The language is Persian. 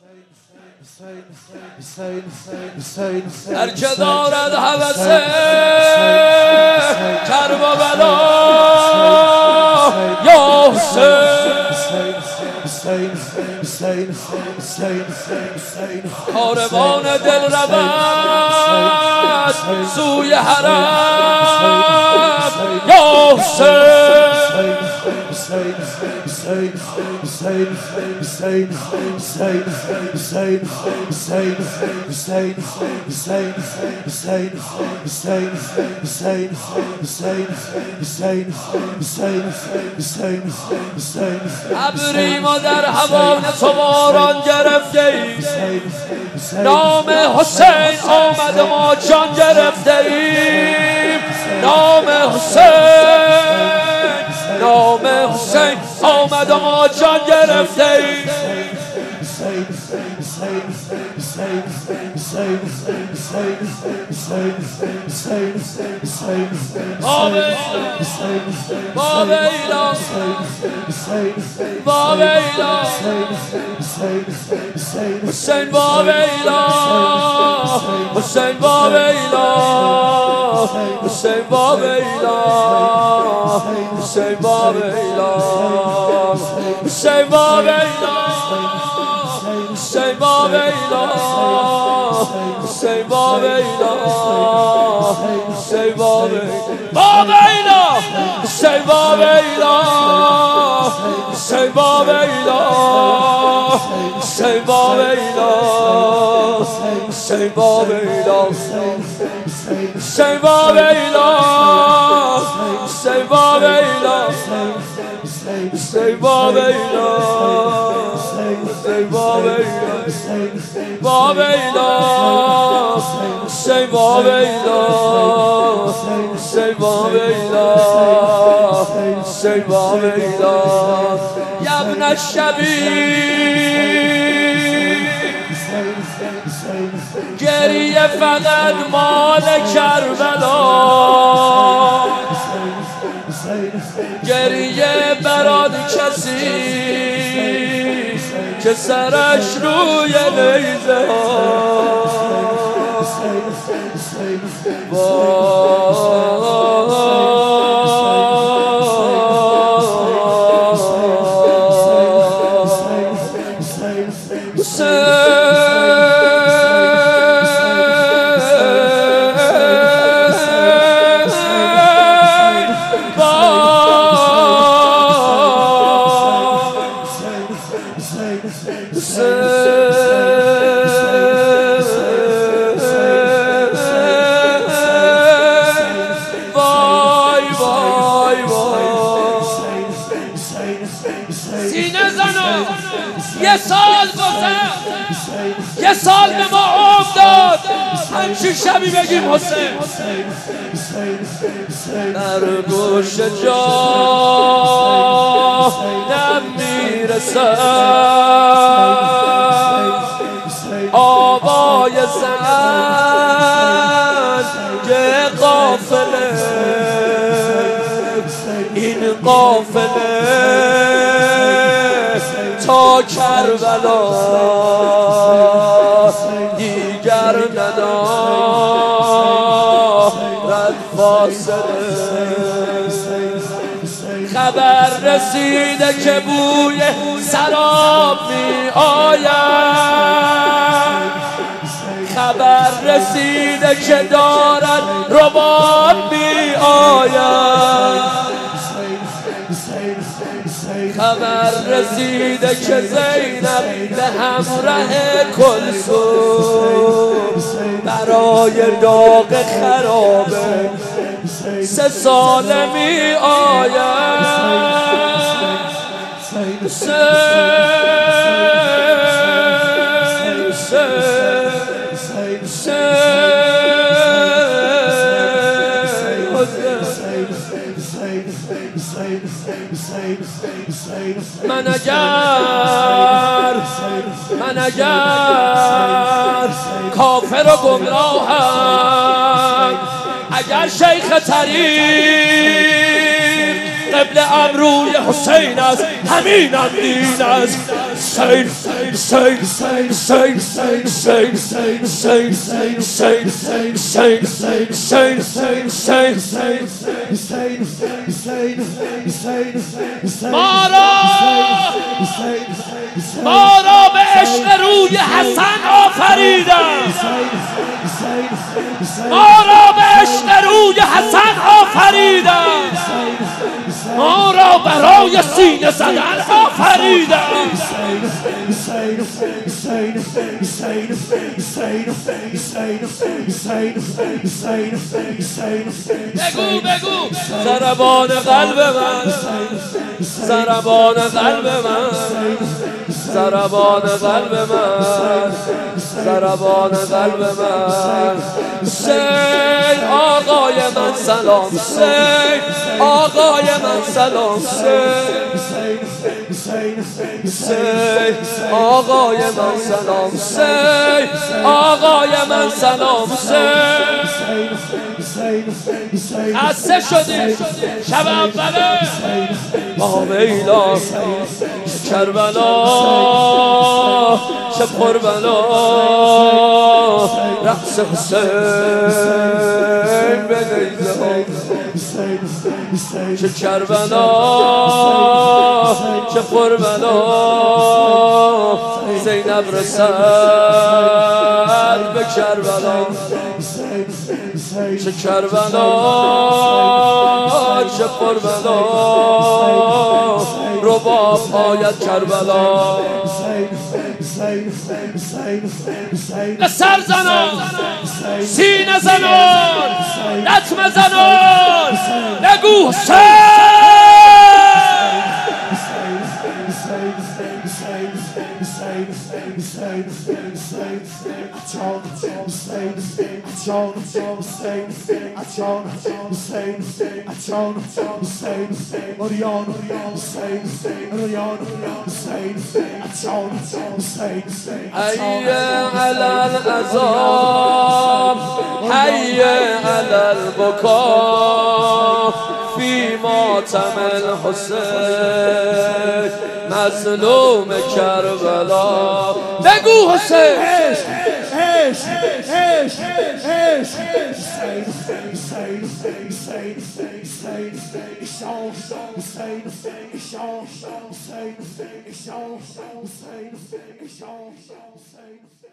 هر که دارد هوس کرب و بلا یا حسین کاروان دل رود سوی حرم یا ابری ما در هوای تو باران گرفته ایم نام حسین آمد ما جان گرفته ایم نام حسین آمد ما جان گرفته ایم بابیلا حسین بابیلا حسین بابیلا حسین بابیلا حسین بابیلا حسین بابیلا حسین بابیلا حسین بابیلا حسین بابیلا حسین بابیلا حسین بابیلا حسین بابیلا حسین بابیلا حسین بابیلا حسین بابیلا حسین بابیلا بابیلا حسین بابیلا حسین بابیلا حسین بابیلا یا ابن الشبیب گریه فقط مال کربلا گریه برای کسی که سرش روی نیزه سینه زنم یه سال گذشت یه سال به ما عمر داد همچین شبی بگیم حسین در گوش جانم میرسد آوای زنگ قافله این قافله تا کربلا دیگر ندارد فاصله خبر رسیده که بوی سراب می آید خبر رسیده که دارد رباب می آید خبر رسیده که زینب به همراه کلثوم برای داغ خرابه 3 ساله می آید من اگر کافر و گمراهم اگر شیخ طریق قبل امروی حسین است همینم دین است ما را به عشق روی حسن آفریدن، ما را به عشق روی حسن آفریدن، ما را برای سینه زدن آفریدن. بگو بگو ضربان قلب من، ضربان قلب من، ضربان قلب من، ضربان قلب من. حسین آقای من سلام، حسین آقای من سلام، حسین آقای من سلام، حسین آقای من سلام، حسین خسته شدی شب اوله با میلا کربلا شب قربلا رقص حسین به لیلا چه کربلا چه قربلا زینب رسد به کربلا چه کربلا چه قربلا رباب آید کربلا. به سر زنان سینه زنان لطمه زنان بگو حي على العذاب حي على البكاء في ماتم الحسين مظلوم کربلا. بگو حسین Hussein